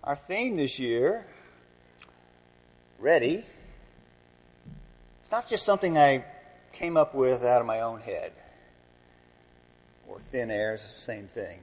Our theme this year, Ready, it's not just something I came up with out of my own head, or thin air is the same thing.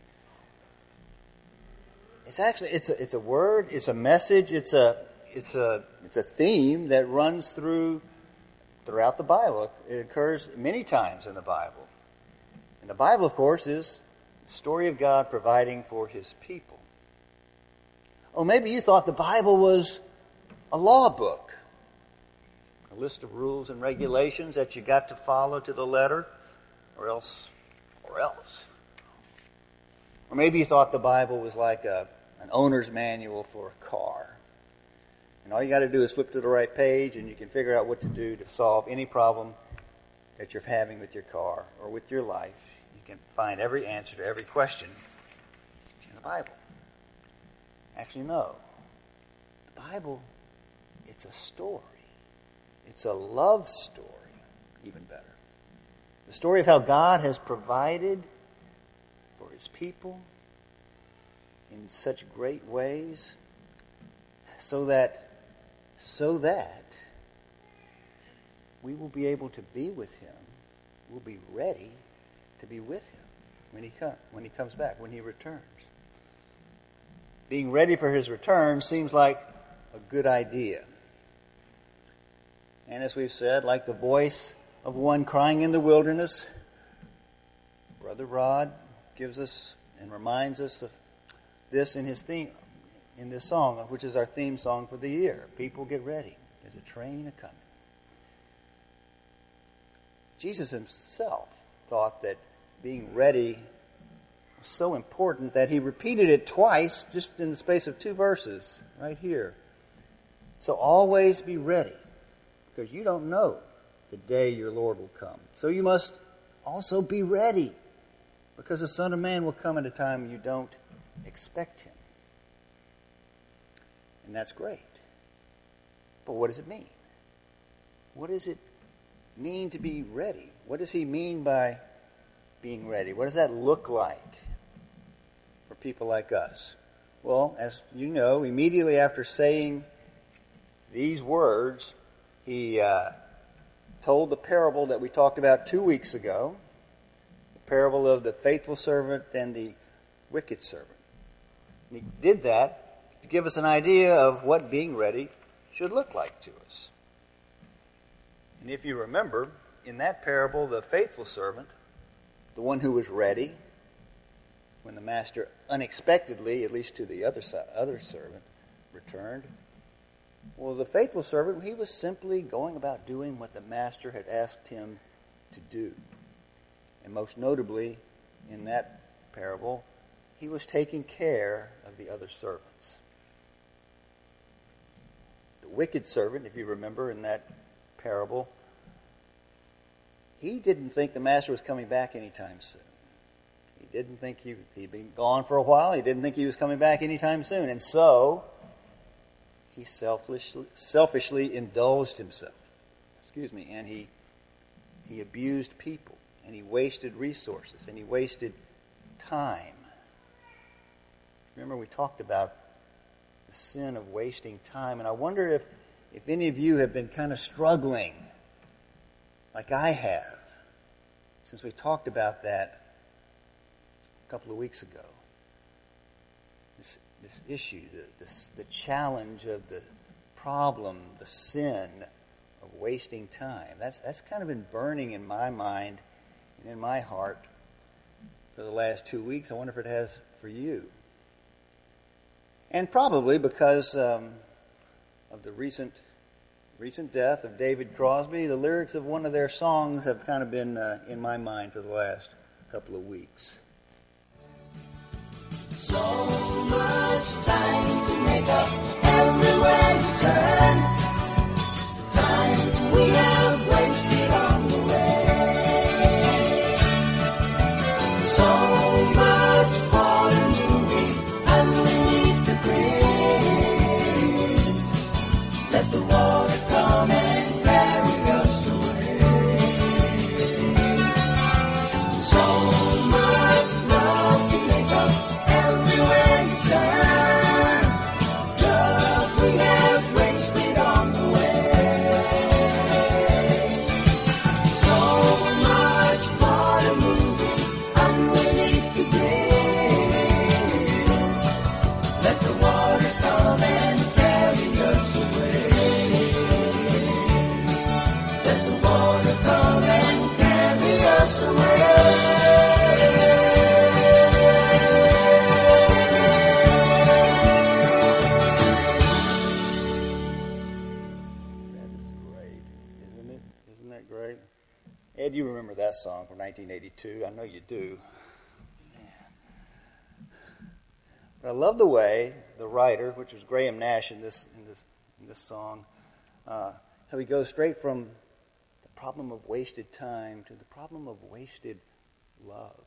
It's actually, it's a word, it's a message, it's a theme that runs throughout the Bible. It occurs many times in the Bible. And the Bible, of course, is the story of God providing for His people. Oh, maybe you thought the Bible was a law book, a list of rules and regulations that you got to follow to the letter, or else. Or maybe you thought the Bible was like an owner's manual for a car. And all you got to do is flip to the right page and you can figure out what to do to solve any problem that you're having with your car or with your life. You can find every answer to every question in the Bible. Actually, no. The Bible, it's a story. It's a love story, even better. The story of how God has provided for His people in such great ways so that we will be able to be with Him. We'll be ready to be with Him when He comes back, when He returns. Being ready for His return seems like a good idea. And as we've said, like the voice of one crying in the wilderness, Brother Rod gives us and reminds us of this in his theme, in this song, which is our theme song for the year. People, get ready. There's a train a-coming. Jesus Himself thought that being ready was so important that He repeated it twice just in the space of 2 verses right here. So always be ready, because you don't know the day your Lord will come. So you must also be ready, because the Son of Man will come at a time you don't expect Him. And that's great. But what does it mean? What does it mean to be ready? What does He mean by being ready? What does that look like for people like us? Well, as you know, immediately after saying these words, He told the parable that we talked about 2 weeks ago, the parable of the faithful servant and the wicked servant. And He did that to give us an idea of what being ready should look like to us. And if you remember, in that parable, the faithful servant, the one who was ready, when the master unexpectedly, at least to the other servant, returned, well, the faithful servant, he was simply going about doing what the master had asked him to do. And most notably, in that parable, he was taking care of the other servants. The wicked servant, if you remember in that parable, he didn't think the master was coming back anytime soon. He didn't think he'd been gone for a while. He didn't think he was coming back anytime soon. And so he selfishly indulged himself. And he abused people, and he wasted resources, and he wasted time. Remember, we talked about the sin of wasting time, and I wonder if any of you have been kind of struggling, like I have, since we talked about that a couple of weeks ago. This issue, the challenge of the problem, the sin of wasting time. That's kind of been burning in my mind and in my heart for the last 2 weeks. I wonder if it has for you. And probably because of the recent death of David Crosby, the lyrics of one of their songs have kind of been in my mind for the last couple of weeks. So much time to make up everywhere you turn. Time we have wasted on the way. So much fallen moving underneath the grave. Let the water come and carry us away. So much you remember that song from 1982. I know you do. But I love the way the writer, which was Graham Nash in this song, how he goes straight from the problem of wasted time to the problem of wasted love.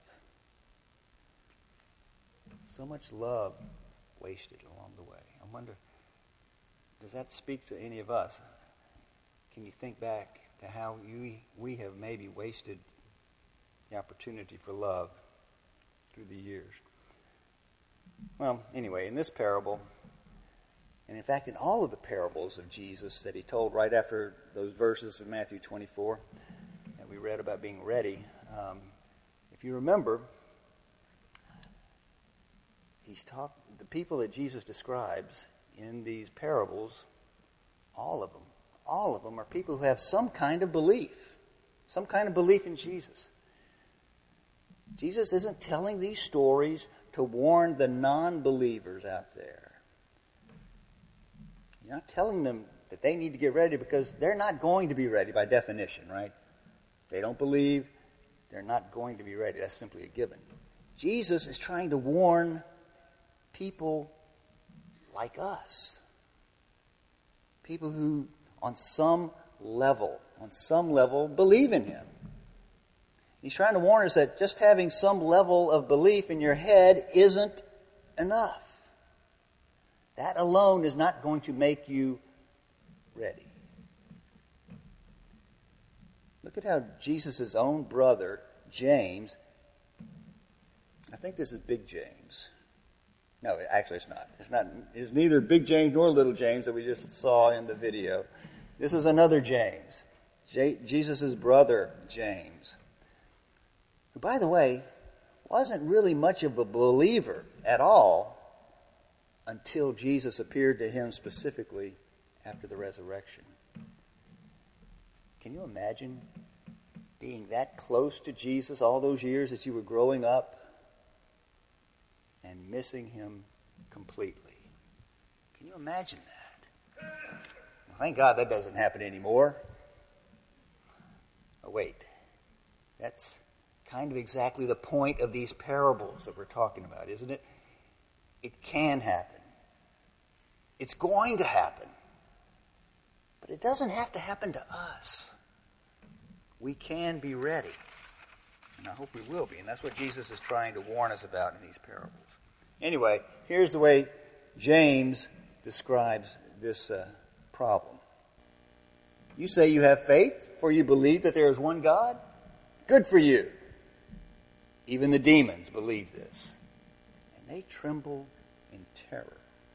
So much love wasted along the way. I wonder, does that speak to any of us? Can you think back to how we have maybe wasted the opportunity for love through the years? Well, anyway, in this parable, and in fact in all of the parables of Jesus that he told right after those verses of Matthew 24 that we read about being ready, if you remember, the people that Jesus describes in these parables, all of them are people who have some kind of belief in Jesus. Jesus isn't telling these stories to warn the non-believers out there. You're not telling them that they need to get ready because they're not going to be ready by definition, right? They don't believe, they're not going to be ready. That's simply a given. Jesus is trying to warn people like us. People who on some level, believe in him. He's trying to warn us that just having some level of belief in your head isn't enough. That alone is not going to make you ready. Look at how Jesus' own brother, James, I think this is Big James. No, actually it's not. It's neither Big James nor Little James that we just saw in the video. This is another James. Jesus' brother, James. Who, by the way, wasn't really much of a believer at all until Jesus appeared to him specifically after the resurrection. Can you imagine being that close to Jesus all those years that you were growing up and missing him completely? Can you imagine that? Well, thank God that doesn't happen anymore. Oh, wait. That's kind of exactly the point of these parables that we're talking about, isn't it? It can happen. It's going to happen. But it doesn't have to happen to us. We can be ready. And I hope we will be. And that's what Jesus is trying to warn us about in these parables. Anyway, here's the way James describes this problem. You say you have faith, for you believe that there is one God? Good for you. Even the demons believe this. And they tremble in terror.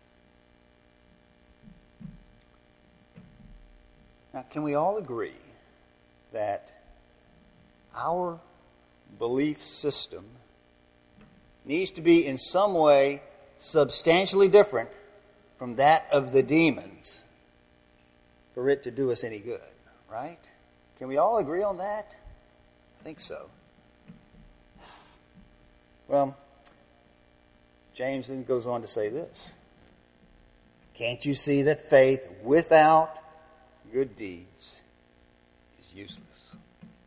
Now, can we all agree that our belief system needs to be in some way substantially different from that of the demons for it to do us any good, right? Can we all agree on that? I think so. Well, James then goes on to say this. Can't you see that faith without good deeds is useless?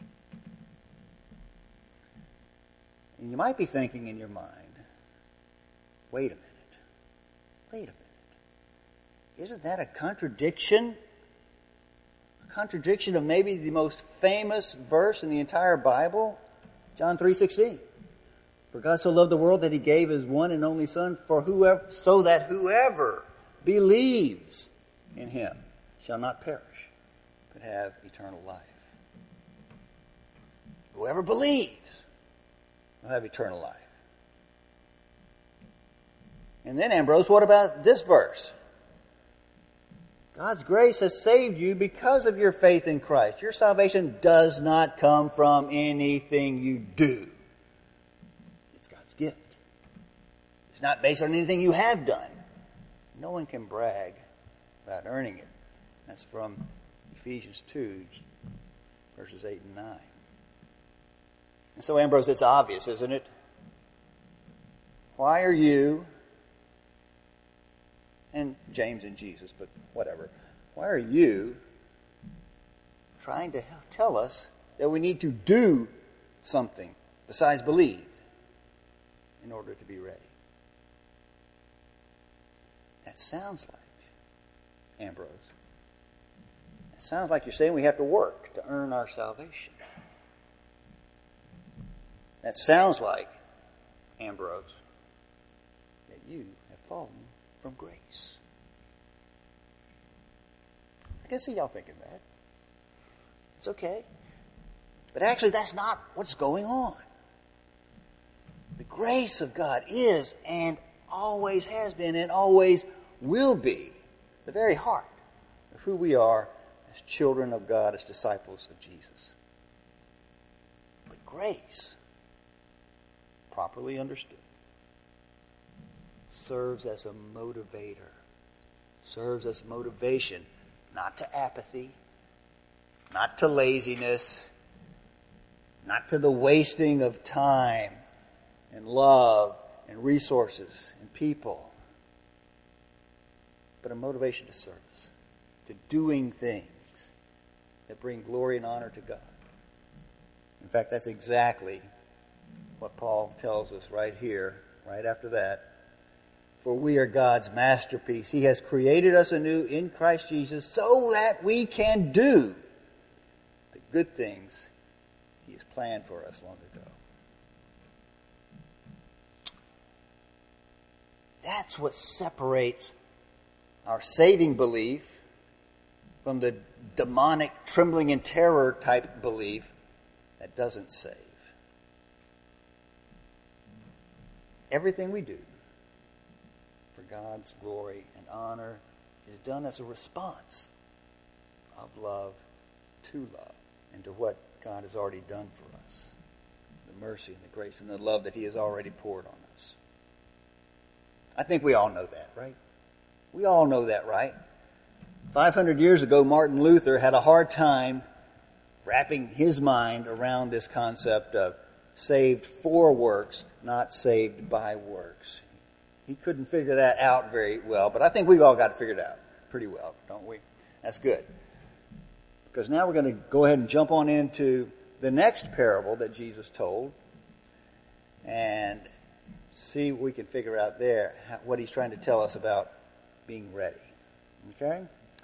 And you might be thinking in your mind, wait a minute. Isn't that a contradiction? A contradiction of maybe the most famous verse in the entire Bible? John 3:16. For God so loved the world that he gave his one and only Son so that whoever believes in him shall not perish, but have eternal life. Whoever believes will have eternal life. And then, Ambrose, what about this verse? God's grace has saved you because of your faith in Christ. Your salvation does not come from anything you do. It's God's gift. It's not based on anything you have done. No one can brag about earning it. That's from Ephesians 2, verses 8 and 9. And so, Ambrose, it's obvious, isn't it? Why are you, and James and Jesus, but whatever, why are you trying to tell us that we need to do something besides believe in order to be ready. That sounds like, Ambrose, it sounds like you're saying we have to work to earn our salvation. That sounds like, Ambrose, that you have fallen from grace. I can see y'all thinking that. It's okay. But actually, that's not what's going on. The grace of God is and always has been and always will be the very heart of who we are as children of God, as disciples of Jesus. But grace, properly understood, serves as a motivator, serves as motivation, not to apathy, not to laziness, not to the wasting of time and love and resources and people, but a motivation to service, to doing things that bring glory and honor to God. In fact, that's exactly what Paul tells us right here, right after that. For we are God's masterpiece. He has created us anew in Christ Jesus so that we can do the good things He has planned for us long ago. That's what separates our saving belief from the demonic trembling in terror type belief that doesn't save. Everything we do for God's glory and honor is done as a response of love to love and to what God has already done for us. The mercy and the grace and the love that He has already poured on us. I think we all know that, right? We all know that, right? 500 years ago, Martin Luther had a hard time wrapping his mind around this concept of saved for works, not saved by works. He couldn't figure that out very well, but I think we've all got it figured out pretty well, don't we? That's good. Because now we're going to go ahead and jump on into the next parable that Jesus told and see what we can figure out there, what He's trying to tell us about being ready. Okay?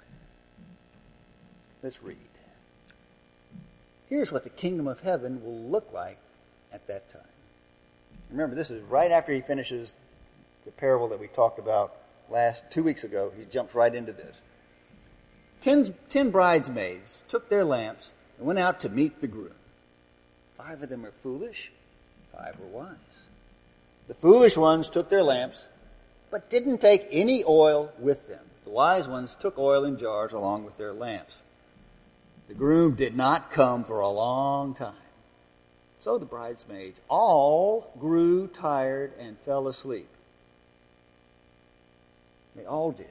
Let's read. Here's what the kingdom of heaven will look like at that time. Remember, this is right after He finishes the parable that we talked about 2 weeks ago. He jumps right into this. 10 bridesmaids took their lamps and went out to meet the groom. 5 of them were foolish, 5 were wise. The foolish ones took their lamps, but didn't take any oil with them. The wise ones took oil in jars along with their lamps. The groom did not come for a long time. So the bridesmaids all grew tired and fell asleep. They all did.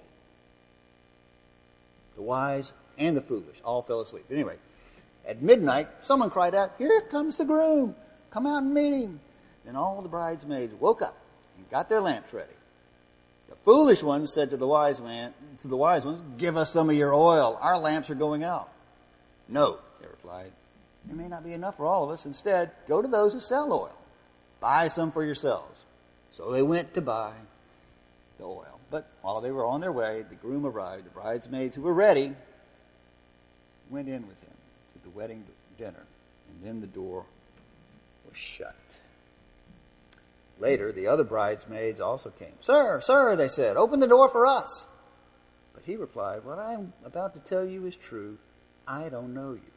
The wise and the foolish all fell asleep. Anyway, at midnight, someone cried out, "Here comes the groom. Come out and meet him." Then all the bridesmaids woke up and got their lamps ready. The foolish ones said to the wise ones, "Give us some of your oil. Our lamps are going out." "No," they replied. "There may not be enough for all of us. Instead, go to those who sell oil. Buy some for yourselves." So they went to buy the oil. But while they were on their way, the groom arrived. The bridesmaids who were ready went in with him to the wedding dinner, and then the door was shut. Later, the other bridesmaids also came. "Sir, sir," they said, "open the door for us." But he replied, "What I am about to tell you is true. I don't know you.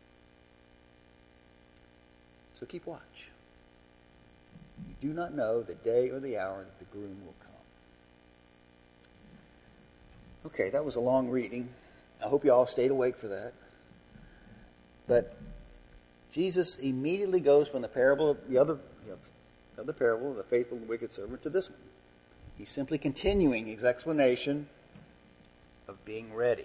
So keep watch. You do not know the day or the hour that the groom will come." Okay, that was a long reading. I hope you all stayed awake for that. But Jesus immediately goes from the parable of the parable of the faithful and wicked servant to this one. He's simply continuing his explanation of being ready.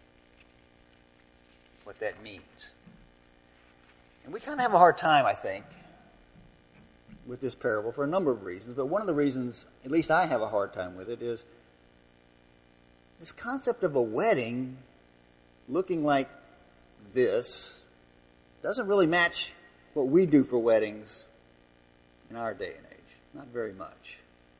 What that means. And we kind of have a hard time, I think, with this parable for a number of reasons. But one of the reasons, at least I have a hard time with it, is this concept of a wedding looking like this doesn't really match what we do for weddings in our day and age. Not very much.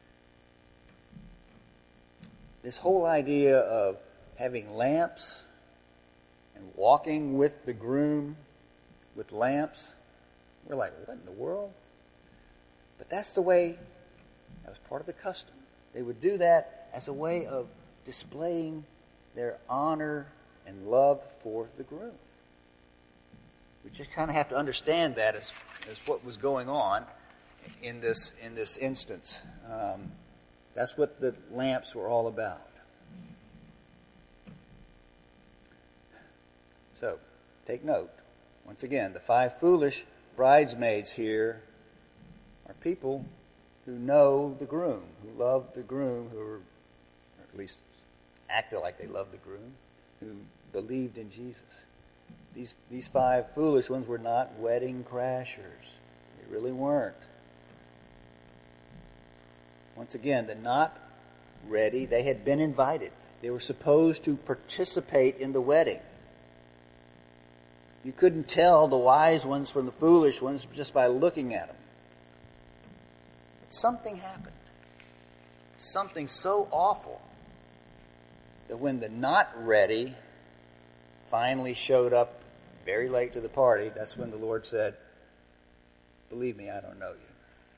This whole idea of having lamps and walking with the groom with lamps, we're like, what in the world? But that's the way, that was part of the custom. They would do that as a way of displaying their honor and love for the groom. We just kind of have to understand that as what was going on in this instance. That's what the lamps were all about. So, take note. Once again, the 5 foolish bridesmaids here are people who know the groom, who love the groom, who are, or at least acted like they loved the groom, who believed in Jesus. These 5 foolish ones were not wedding crashers. They really weren't. Once again, the not ready, they had been invited. They were supposed to participate in the wedding. You couldn't tell the wise ones from the foolish ones just by looking at them. But something happened. Something so awful that when the not ready finally showed up very late to the party, that's when the Lord said, "Believe me, I don't know you."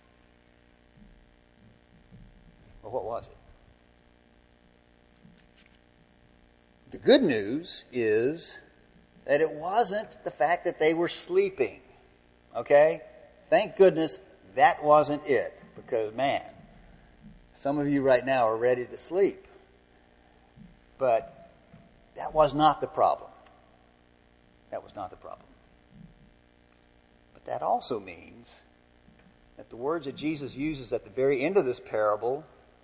Well, what was it? The good news is that it wasn't the fact that they were sleeping. Okay? Thank goodness that wasn't it. Because, man, some of you right now are ready to sleep. But that was not the problem. That was not the problem. But that also means that the words that Jesus uses at the very end of this parable,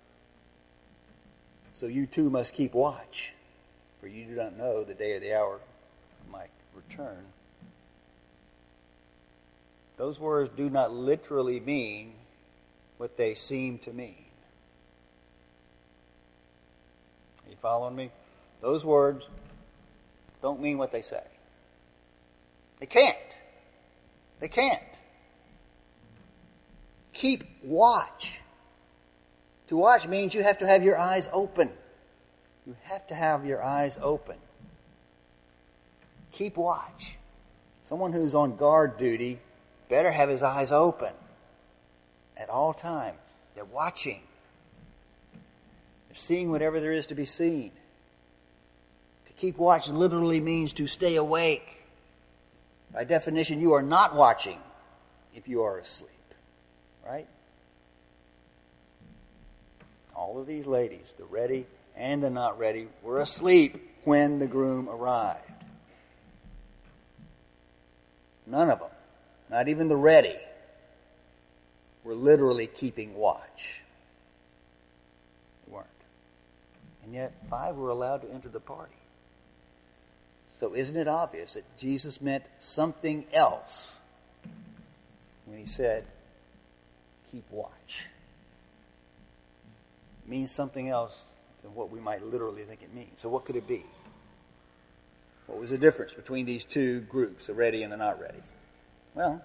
so you too must keep watch, for you do not know the day or the hour of my return. Those words do not literally mean what they seem to mean. Are you following me? Those words don't mean what they say. They can't. They can't. Keep watch. To watch means you have to have your eyes open. You have to have your eyes open. Keep watch. Someone who's on guard duty better have his eyes open at all time. They're watching. They're seeing whatever there is to be seen. To keep watch literally means to stay awake. By definition, you are not watching if you are asleep. Right? All of these ladies, the ready and the not ready, were asleep when the groom arrived. None of them, not even the ready, were literally keeping watch. They weren't. And yet 5 were allowed to enter the party. So isn't it obvious that Jesus meant something else when he said, keep watch? It means something else than what we might literally think it means. So what could it be? What was the difference between these two groups, the ready and the not ready? Well,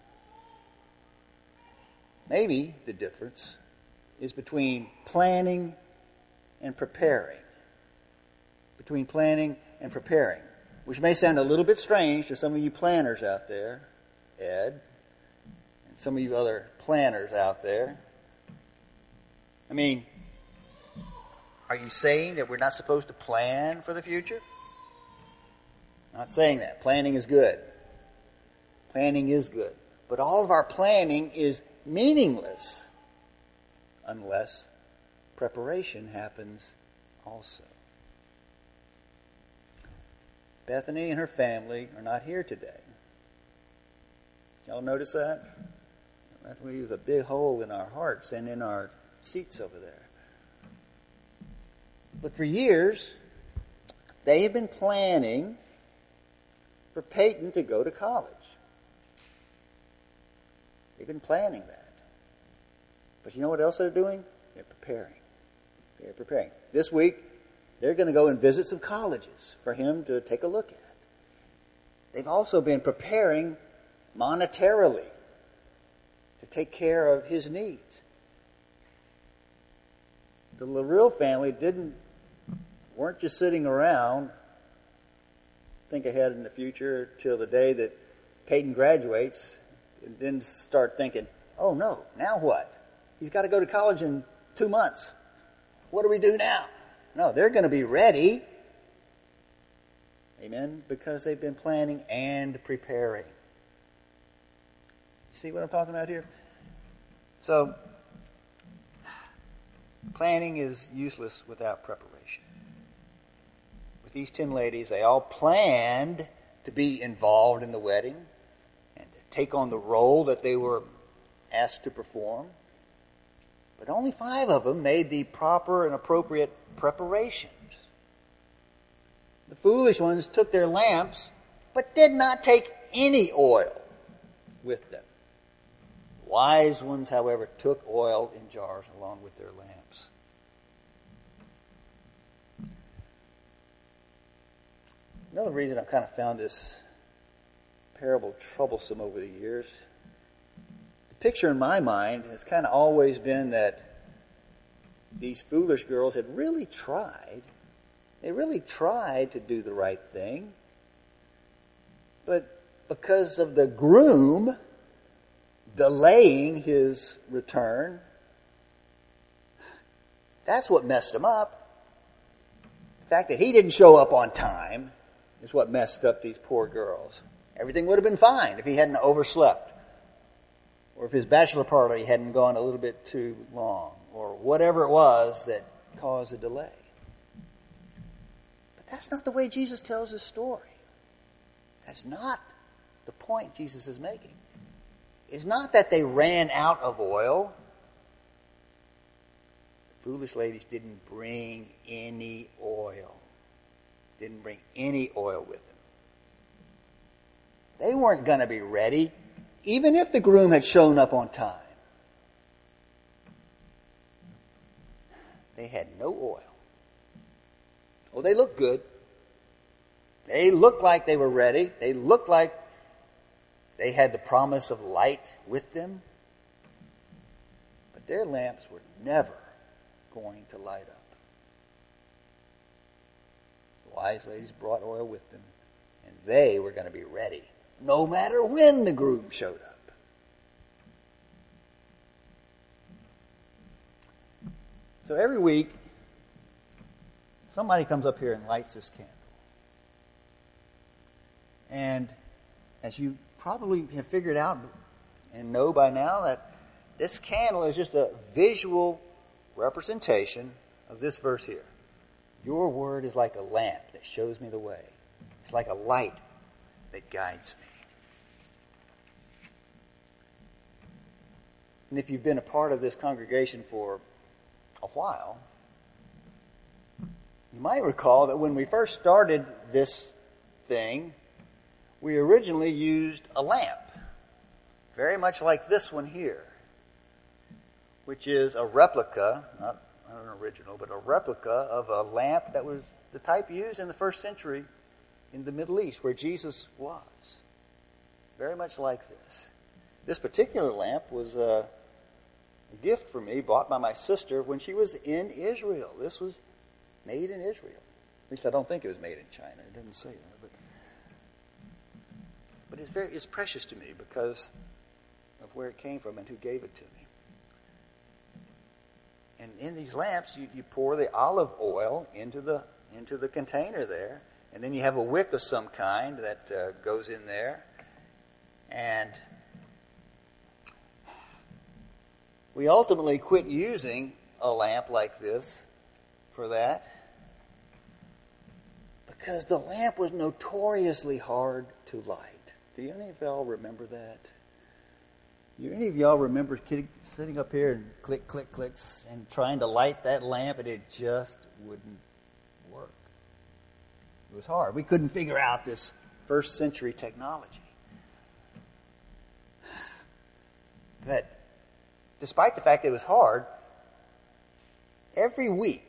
maybe the difference is between planning and preparing. Between planning and preparing. Which may sound a little bit strange to some of you planners out there, Ed, and some of you other planners out there. I mean, are you saying that we're not supposed to plan for the future? Not saying that. Planning is good. Planning is good. But all of our planning is meaningless unless preparation happens also. Bethany and her family are not here today. Y'all notice that? That leaves a big hole in our hearts and in our seats over there. But for years, they have been planning for Peyton to go to college. They've been planning that. But you know what else they're doing? They're preparing. They're preparing. This week, they're going to go and visit some colleges for him to take a look at. they've also been preparing monetarily to take care of his needs. The LaRue family weren't just sitting around, think ahead in the future till the day that Peyton graduates, and then start thinking, oh no, now what? He's got to go to college in 2 months. What do we do now? No, they're going to be ready. Amen? Because they've been planning and preparing. See what I'm talking about here? So, planning is useless without preparation. With these 10 ladies, they all planned to be involved in the wedding and to take on the role that they were asked to perform. But only 5 of them made the proper and appropriate preparations. The foolish ones took their lamps, but did not take any oil with them. The wise ones, however, took oil in jars along with their lamps. Another reason I've kind of found this parable troublesome over the years, the picture in my mind has kind of always been that these foolish girls had really tried. They really tried to do the right thing. But because of the groom delaying his return, that's what messed them up. The fact that he didn't show up on time is what messed up these poor girls. Everything would have been fine if he hadn't overslept, or if his bachelor party hadn't gone a little bit too long, or whatever it was that caused the delay. But that's not the way Jesus tells his story. That's not the point Jesus is making. It's not that they ran out of oil. The foolish ladies didn't bring any oil. Didn't bring any oil with them. They weren't going to be ready, even if the groom had shown up on time. They had no oil. Oh, they looked good. They looked like they were ready. They looked like they had the promise of light with them. But their lamps were never going to light up. The wise ladies brought oil with them, and they were going to be ready, no matter when the groom showed up. So every week, somebody comes up here and lights this candle. And as you probably have figured out and know by now, that this candle is just a visual representation of this verse here. Your word is like a lamp that shows me the way. It's like a light that guides me. And if you've been a part of this congregation for a while, you might recall that when we first started this thing, we originally used a lamp, very much like this one here, which is a replica, not an original, but a replica of a lamp that was the type used in the first century in the Middle East, where Jesus was. Very much like this. This particular lamp was a gift for me, bought by my sister when she was in Israel. This was made in Israel. At least I don't think it was made in China. It doesn't say that. But it's precious to me because of where it came from and who gave it to me. And in these lamps, you pour the olive oil into the container there, and then you have a wick of some kind that goes in there. And we ultimately quit using a lamp like this for that, because the lamp was notoriously hard to light. Do any of y'all remember that? Do any of y'all remember sitting up here and click, click, clicks and trying to light that lamp, and it just wouldn't work? It was hard. We couldn't figure out this first century technology. But despite the fact that it was hard, every week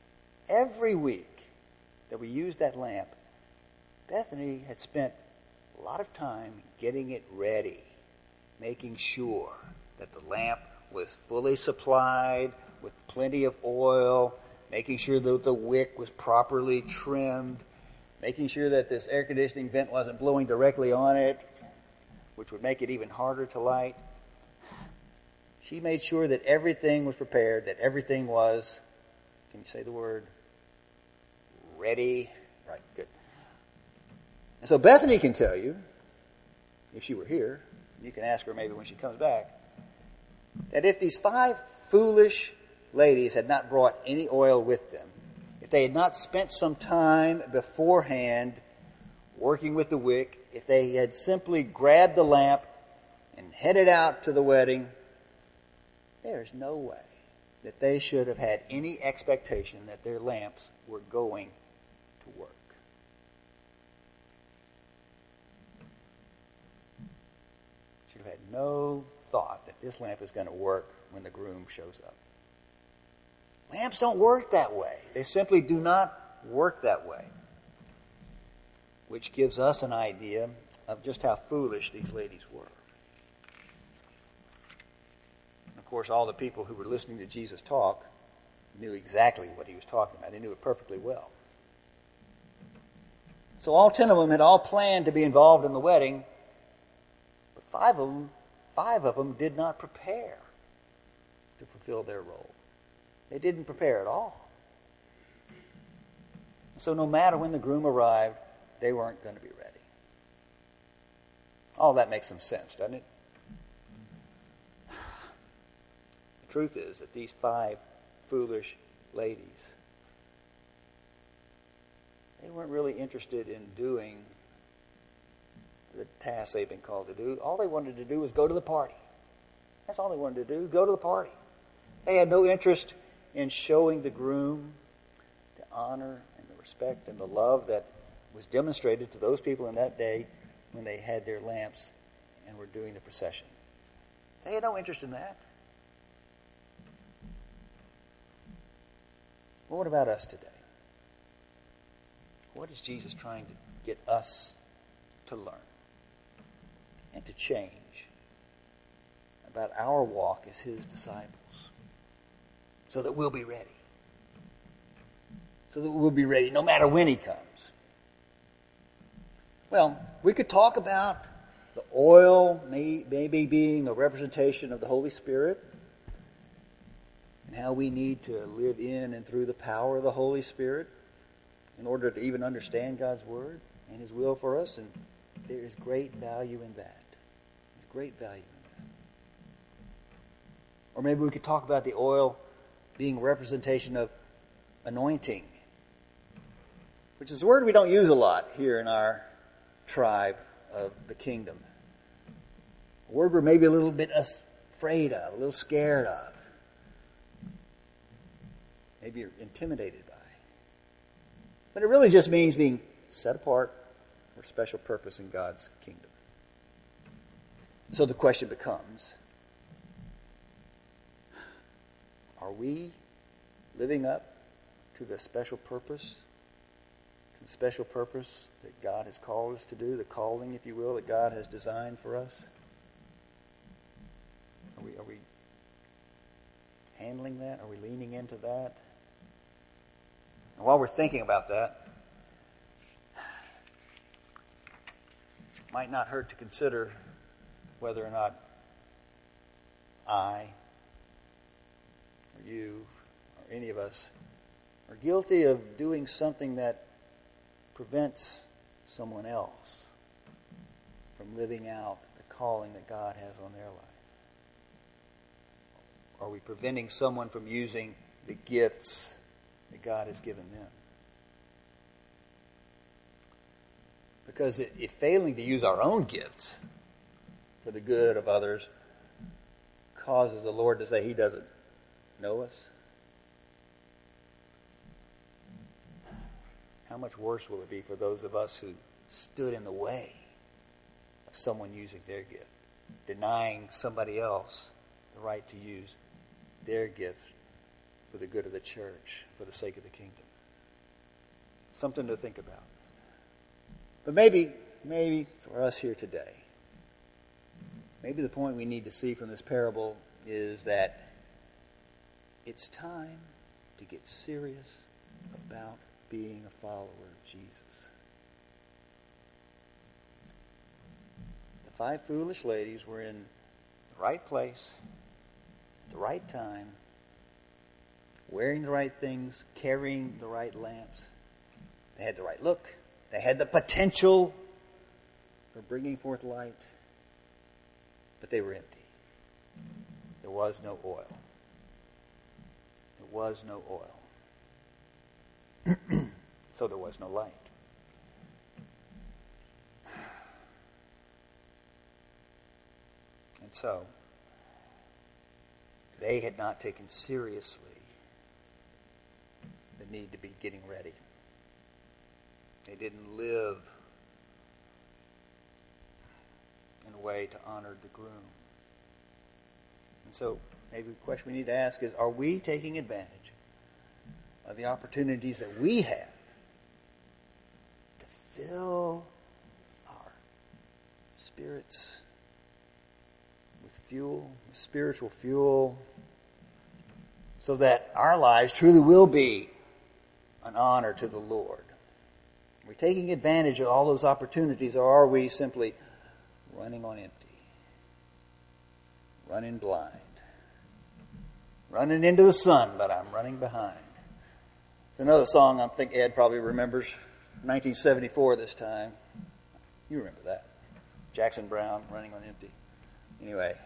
that we used that lamp, Bethany had spent a lot of time getting it ready, making sure that the lamp was fully supplied with plenty of oil, making sure that the wick was properly trimmed, making sure that this air conditioning vent wasn't blowing directly on it, which would make it even harder to light. She made sure that everything was prepared, that everything was, can you say the word, ready? Right, good. And so Bethany can tell you, if she were here, you can ask her maybe when she comes back, that if these 5 foolish ladies had not brought any oil with them, if they had not spent some time beforehand working with the wick, if they had simply grabbed the lamp and headed out to the wedding, there's no way that they should have had any expectation that their lamps were going to work. Should have had no thought that this lamp is going to work when the groom shows up. Lamps don't work that way. They simply do not work that way. Which gives us an idea of just how foolish these ladies were. And of course, all the people who were listening to Jesus talk knew exactly what he was talking about. They knew it perfectly well. So all 10 of them had all planned to be involved in the wedding, but 5 of them did not prepare to fulfill their role. They didn't prepare at all. So no matter when the groom arrived, they weren't going to be ready. All that makes some sense, doesn't it? The truth is that these 5 foolish ladies, they weren't really interested in doing the task they've been called to do. All they wanted to do was go to the party. That's all they wanted to do, go to the party. They had no interest in showing the groom the honor and the respect and the love that was demonstrated to those people in that day when they had their lamps and were doing the procession. They had no interest in that. Well, what about us today? What is Jesus trying to get us to learn and to change about our walk as his disciples so that we'll be ready? So that we'll be ready no matter when he comes. Well, we could talk about the oil maybe being a representation of the Holy Spirit and how we need to live in and through the power of the Holy Spirit in order to even understand God's Word and his will for us. And there is great value in that. There's great value in that. Or maybe we could talk about the oil being a representation of anointing, which is a word we don't use a lot here in our tribe of the kingdom. A word we're maybe a little bit afraid of, a little scared of. Maybe you're intimidated by. But it really just means being set apart for a special purpose in God's kingdom. So the question becomes, are we living up to the special purpose? The special purpose that God has called us to do, the calling, if you will, that God has designed for us? Are we handling that? Are we leaning into that? And while we're thinking about that, it might not hurt to consider whether or not I, or you, or any of us are guilty of doing something that prevents someone else from living out the calling that God has on their life. Are we preventing someone from using the gifts that God has given them? Because if failing to use our own gifts for the good of others causes the Lord to say he doesn't know us, how much worse will it be for those of us who stood in the way of someone using their gift, denying somebody else the right to use their gift for the good of the church, for the sake of the kingdom? Something to think about. But maybe maybe for us here today, maybe the point we need to see from this parable is that it's time to get serious about being a follower of Jesus. The 5 foolish ladies were in the right place, at the right time, wearing the right things, carrying the right lamps. They had the right look. They had the potential for bringing forth light, but they were empty. There was no oil. There was no oil. So there was no light. And so, they had not taken seriously the need to be getting ready. They didn't live in a way to honor the groom. And so, maybe the question we need to ask is, are we taking advantage of the opportunities that we have to fill our spirits with fuel, with spiritual fuel, so that our lives truly will be an honor to the Lord? Are we taking advantage of all those opportunities, or are we simply running on empty? Running blind. Running into the sun, but I'm running behind. It's another song I think Ed probably remembers. 1974 this time. You remember that. Jackson Browne, Running on Empty. Anyway.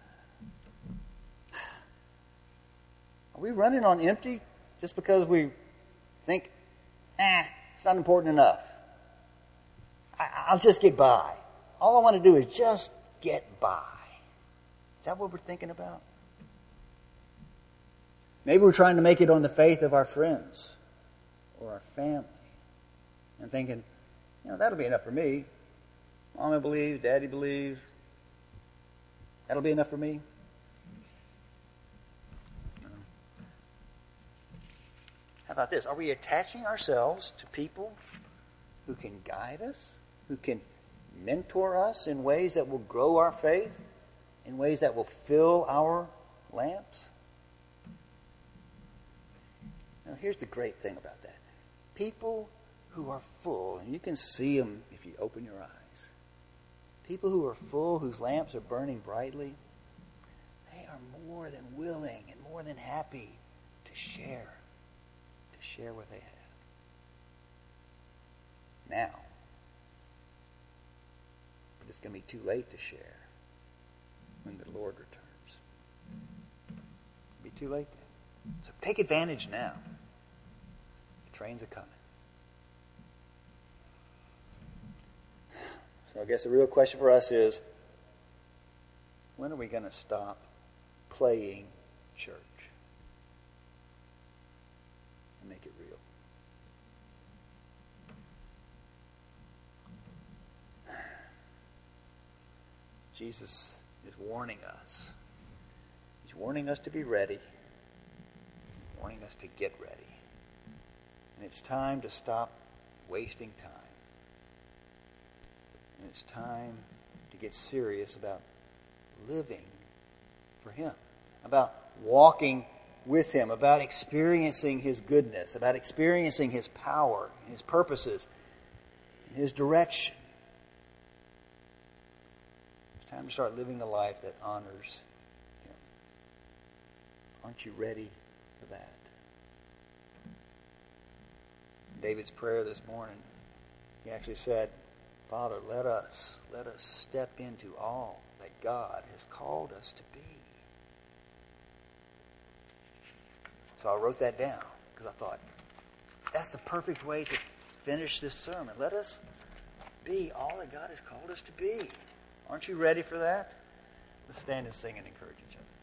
Are we running on empty just because we think, it's not important enough? I'll just get by. All I want to do is just get by. Is that what we're thinking about? Maybe we're trying to make it on the faith of our friends or our family and thinking, that'll be enough for me. Mama believes, Daddy believes. That'll be enough for me. How about this? Are we attaching ourselves to people who can guide us, who can mentor us in ways that will grow our faith, in ways that will fill our lamps? Now, here's the great thing about that. People who are full, and you can see them if you open your eyes. People who are full, whose lamps are burning brightly, they are more than willing and more than happy to share what they have. Now, but it's going to be too late to share when the Lord returns. It'll be too late then. So take advantage now. The trains are coming. So I guess the real question for us is, when are we going to stop playing church and make it real? Jesus is warning us. He's warning us to be ready, warning us to get ready. And it's time to stop wasting time. And it's time to get serious about living for Him, about walking with Him, about experiencing His goodness, about experiencing His power, His purposes, and His direction. It's time to start living a life that honors Him. Aren't you ready for that? David's prayer this morning, he actually said, Father, let us step into all that God has called us to be. So I wrote that down because I thought, that's the perfect way to finish this sermon. Let us be all that God has called us to be. Aren't you ready for that? Let's stand and sing and encourage each other.